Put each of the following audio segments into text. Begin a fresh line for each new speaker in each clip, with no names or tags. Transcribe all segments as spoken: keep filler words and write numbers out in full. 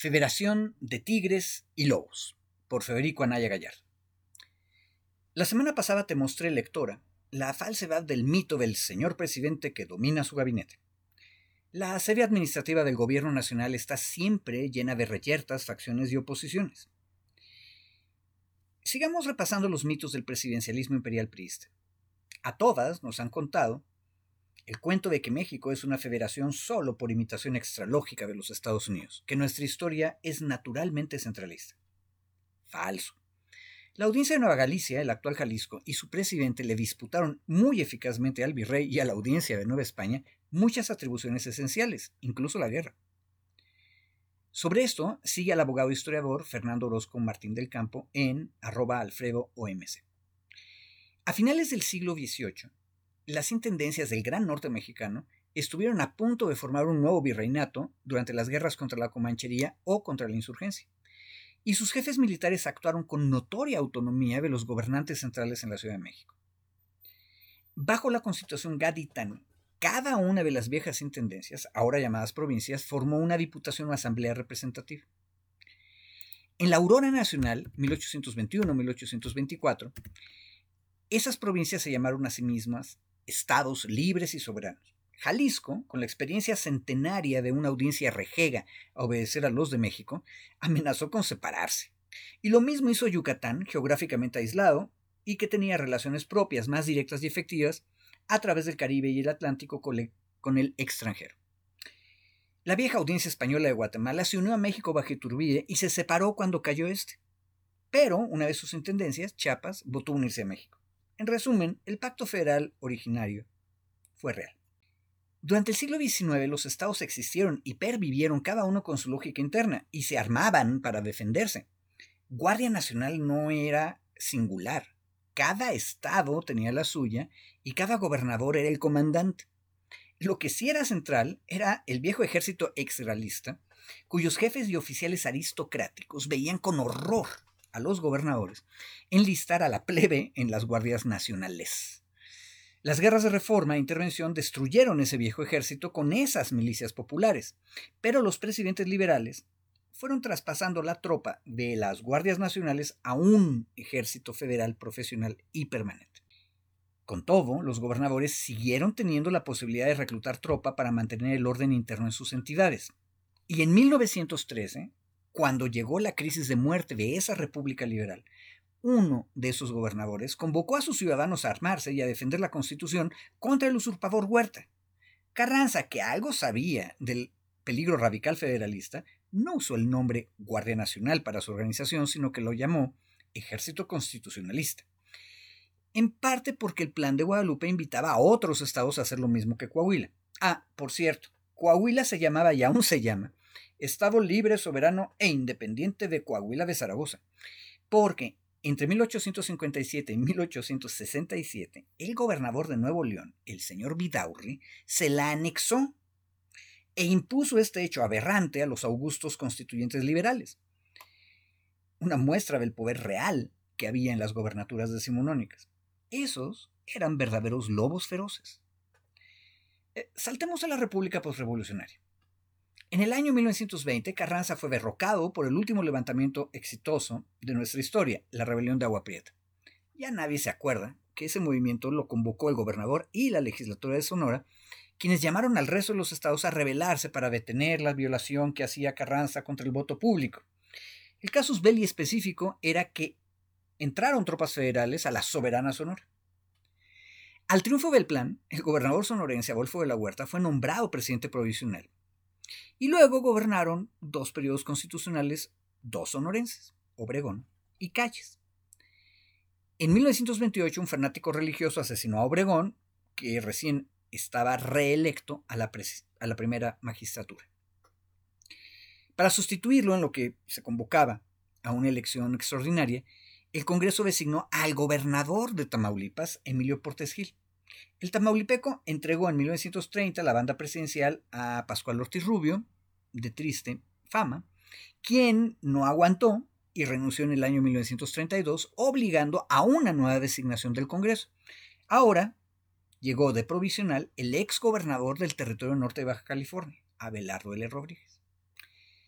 Federación de Tigres y Lobos, por Federico Anaya Gallardo. La semana pasada te mostré, lectora, la falsedad del mito del señor presidente que domina su gabinete. La sede administrativa del gobierno nacional está siempre llena de reyertas, facciones y oposiciones. Sigamos repasando los mitos del presidencialismo imperial priista. A todas nos han contado el cuento de que México es una federación solo por imitación extralógica de los Estados Unidos, que nuestra historia es naturalmente centralista. Falso. La audiencia de Nueva Galicia, el actual Jalisco, y su presidente le disputaron muy eficazmente al virrey y a la audiencia de Nueva España muchas atribuciones esenciales, incluso la guerra. Sobre esto sigue al abogado historiador Fernando Orozco Martín del Campo en arroba alfredo O M C. A finales del siglo dieciocho, las intendencias del Gran Norte mexicano estuvieron a punto de formar un nuevo virreinato durante las guerras contra la Comanchería o contra la insurgencia, y sus jefes militares actuaron con notoria autonomía de los gobernantes centrales en la Ciudad de México. Bajo la Constitución gaditana, cada una de las viejas intendencias, ahora llamadas provincias, formó una diputación o asamblea representativa. En la Aurora Nacional, mil ochocientos veintiuno a mil ochocientos veinticuatro, esas provincias se llamaron a sí mismas estados libres y soberanos. Jalisco, con la experiencia centenaria de una audiencia rejega a obedecer a los de México, amenazó con separarse. Y lo mismo hizo Yucatán, geográficamente aislado, y que tenía relaciones propias más directas y efectivas a través del Caribe y el Atlántico con el extranjero. La vieja audiencia española de Guatemala se unió a México bajo Iturbide y se separó cuando cayó este. Pero, una vez sus intendencias, Chiapas votó unirse a México. En resumen, el pacto federal originario fue real. Durante el siglo diecinueve los estados existieron y pervivieron cada uno con su lógica interna y se armaban para defenderse. Guardia Nacional no era singular. Cada estado tenía la suya y cada gobernador era el comandante. Lo que sí era central era el viejo ejército exrealista, cuyos jefes y oficiales aristocráticos veían con horror a los gobernadores enlistar a la plebe en las guardias nacionales. Las guerras de reforma e intervención destruyeron ese viejo ejército con esas milicias populares, pero los presidentes liberales fueron traspasando la tropa de las guardias nacionales a un ejército federal profesional y permanente. Con todo, los gobernadores siguieron teniendo la posibilidad de reclutar tropa para mantener el orden interno en sus entidades. Y en mil novecientos trece, cuando llegó la crisis de muerte de esa república liberal, uno de esos gobernadores convocó a sus ciudadanos a armarse y a defender la Constitución contra el usurpador Huerta. Carranza, que algo sabía del peligro radical federalista, no usó el nombre Guardia Nacional para su organización, sino que lo llamó Ejército Constitucionalista. En parte porque el Plan de Guadalupe invitaba a otros estados a hacer lo mismo que Coahuila. Ah, por cierto, Coahuila se llamaba y aún se llama Estado Libre, Soberano e Independiente de Coahuila de Zaragoza, porque entre mil ochocientos cincuenta y siete y mil ochocientos sesenta y siete, el gobernador de Nuevo León, el señor Vidaurri, se la anexó e impuso este hecho aberrante a los augustos constituyentes liberales. Una muestra del poder real que había en las gobernaturas decimonónicas. Esos eran verdaderos lobos feroces. Eh, saltemos a la República postrevolucionaria. En el año mil novecientos veinte, Carranza fue derrocado por el último levantamiento exitoso de nuestra historia, la rebelión de Agua Prieta. Ya nadie se acuerda que ese movimiento lo convocó el gobernador y la legislatura de Sonora, quienes llamaron al resto de los estados a rebelarse para detener la violación que hacía Carranza contra el voto público. El casus belli específico era que entraron tropas federales a la soberana Sonora. Al triunfo del plan, el gobernador sonorense Adolfo de la Huerta fue nombrado presidente provisional. Y luego gobernaron dos periodos constitucionales, dos sonorenses, Obregón y Calles. En mil novecientos veintiocho, un fanático religioso asesinó a Obregón, que recién estaba reelecto a la, pres- a la primera magistratura. Para sustituirlo en lo que se convocaba a una elección extraordinaria, el Congreso designó al gobernador de Tamaulipas, Emilio Portes Gil. El tamaulipeco entregó en mil novecientos treinta la banda presidencial a Pascual Ortiz Rubio, de triste fama, quien no aguantó y renunció en el año mil novecientos treinta y dos, obligando a una nueva designación del Congreso. Ahora llegó de provisional el ex gobernador del territorio norte de Baja California, Abelardo L. Rodríguez.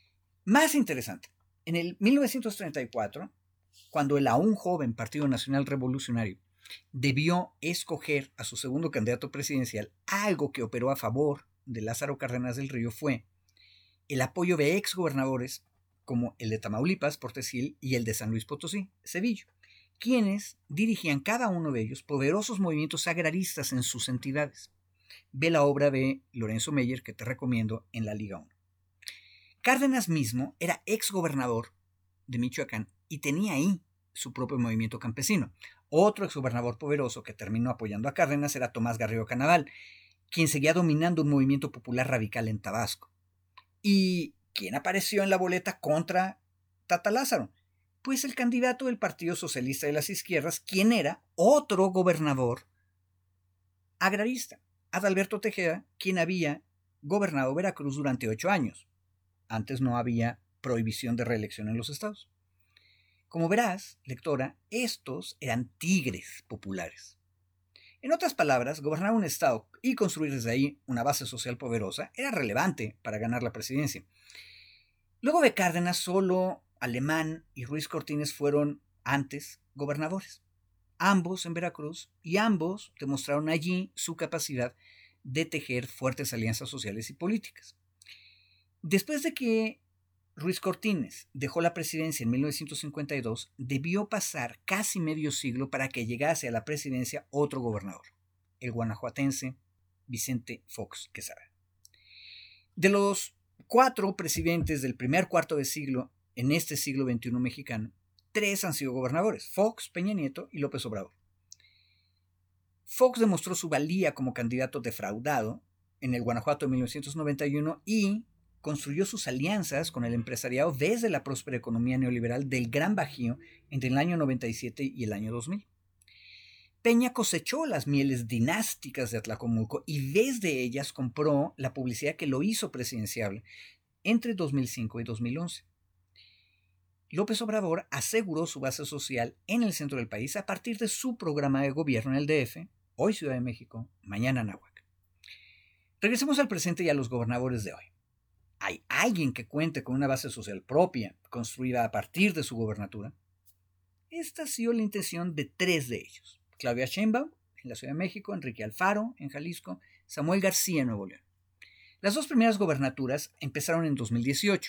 Más interesante, en el mil novecientos treinta y cuatro, cuando el aún joven Partido Nacional Revolucionario debió escoger a su segundo candidato presidencial, algo que operó a favor de Lázaro Cárdenas del Río fue el apoyo de exgobernadores como el de Tamaulipas, Portes Gil, y el de San Luis Potosí, Cedillo, quienes dirigían cada uno de ellos poderosos movimientos agraristas en sus entidades. Ve la obra de Lorenzo Meyer, que te recomiendo, en la Liga uno. Cárdenas mismo era exgobernador de Michoacán y tenía ahí su propio movimiento campesino. Otro exgobernador poderoso que terminó apoyando a Cárdenas era Tomás Garrido Canaval, quien seguía dominando un movimiento popular radical en Tabasco. ¿Y quién apareció en la boleta contra Tata Lázaro? Pues el candidato del Partido Socialista de las Izquierdas, quien era otro gobernador agrarista, Adalberto Tejeda, quien había gobernado Veracruz durante ocho años. Antes no había prohibición de reelección en los estados. Como verás, lectora, estos eran tigres populares. En otras palabras, gobernar un estado y construir desde ahí una base social poderosa era relevante para ganar la presidencia. Luego de Cárdenas, solo Alemán y Ruiz Cortines fueron antes gobernadores, ambos en Veracruz, y ambos demostraron allí su capacidad de tejer fuertes alianzas sociales y políticas. Después de que Ruiz Cortines dejó la presidencia en mil novecientos cincuenta y dos, debió pasar casi medio siglo para que llegase a la presidencia otro gobernador, el guanajuatense Vicente Fox Quesada. De los cuatro presidentes del primer cuarto de siglo en este siglo veintiuno mexicano, tres han sido gobernadores: Fox, Peña Nieto y López Obrador. Fox demostró su valía como candidato defraudado en el Guanajuato de mil novecientos noventa y uno y construyó sus alianzas con el empresariado desde la próspera economía neoliberal del Gran Bajío entre el año noventa y siete y el año dos mil. Peña cosechó las mieles dinásticas de Atlacomulco y desde ellas compró la publicidad que lo hizo presidenciable entre dos mil cinco y dos mil once. López Obrador aseguró su base social en el centro del país a partir de su programa de gobierno en el D F, hoy Ciudad de México, mañana Anáhuac. Regresemos al presente y a los gobernadores de hoy. ¿Hay alguien que cuente con una base social propia, construida a partir de su gobernatura? Esta ha sido la intención de tres de ellos: Claudia Sheinbaum en la Ciudad de México, Enrique Alfaro en Jalisco, Samuel García en Nuevo León. Las dos primeras gobernaturas empezaron en dos mil dieciocho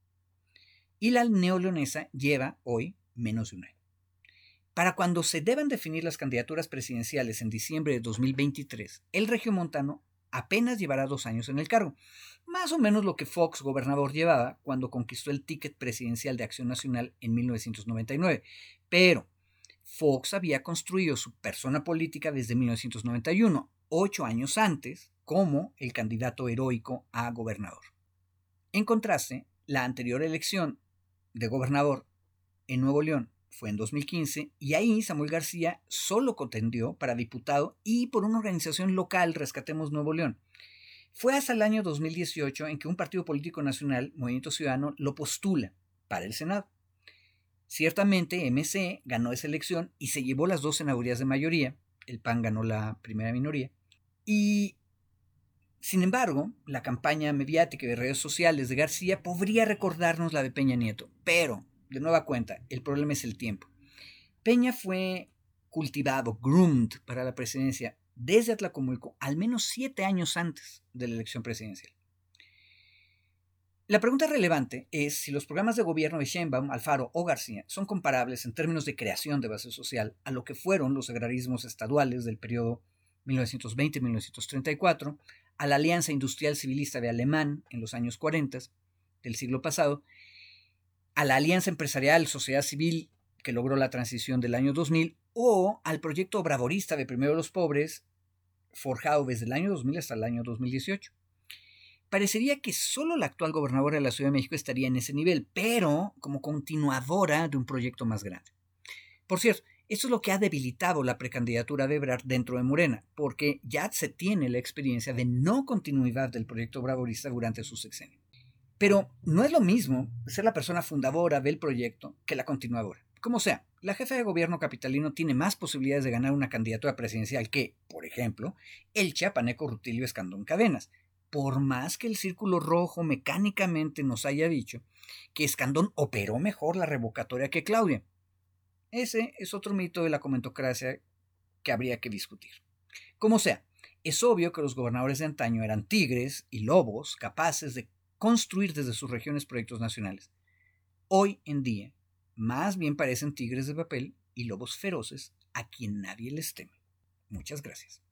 y la neoleonesa lleva hoy menos de un año. Para cuando se deban definir las candidaturas presidenciales en diciembre de dos mil veintitrés, el regiomontano apenas llevará dos años en el cargo, más o menos lo que Fox, gobernador, llevaba cuando conquistó el ticket presidencial de Acción Nacional en mil novecientos noventa y nueve. Pero Fox había construido su persona política desde mil novecientos noventa y uno, ocho años antes, como el candidato heroico a gobernador. En contraste, la anterior elección de gobernador en Nuevo León fue en dos mil quince y ahí Samuel García solo contendió para diputado y por una organización local, Rescatemos Nuevo León. Fue hasta el año dos mil dieciocho en que un partido político nacional, Movimiento Ciudadano, lo postula para el Senado. Ciertamente M C ganó esa elección y se llevó las dos senadurías de mayoría, el P A N ganó la primera minoría, y sin embargo, la campaña mediática y de redes sociales de García podría recordarnos la de Peña Nieto, pero de nueva cuenta, el problema es el tiempo. Peña fue cultivado, groomed para la presidencia desde Atlacomulco al menos siete años antes de la elección presidencial. La pregunta relevante es si los programas de gobierno de Sheinbaum, Alfaro o García son comparables en términos de creación de base social a lo que fueron los agrarismos estaduales del periodo mil novecientos veinte a mil novecientos treinta y cuatro, a la Alianza Industrial Civilista de Alemán en los años cuarenta del siglo pasado, a la Alianza Empresarial Sociedad Civil que logró la transición del año dos mil, o al proyecto obravorista de Primero los Pobres, forjado desde el año dos mil hasta el año dos mil dieciocho. Parecería que solo la actual gobernadora de la Ciudad de México estaría en ese nivel, pero como continuadora de un proyecto más grande. Por cierto, esto es lo que ha debilitado la precandidatura de Ebrard dentro de Morena, porque ya se tiene la experiencia de no continuidad del proyecto obravorista durante su sexenio. Pero no es lo mismo ser la persona fundadora del proyecto que la continuadora. Como sea, la jefa de gobierno capitalino tiene más posibilidades de ganar una candidatura presidencial que, por ejemplo, el chiapaneco Rutilio Escandón Cadenas, por más que el Círculo Rojo mecánicamente nos haya dicho que Escandón operó mejor la revocatoria que Claudia. Ese es otro mito de la comentocracia que habría que discutir. Como sea, es obvio que los gobernadores de antaño eran tigres y lobos capaces de construir desde sus regiones proyectos nacionales. Hoy en día, más bien parecen tigres de papel y lobos feroces a quien nadie les teme. Muchas gracias.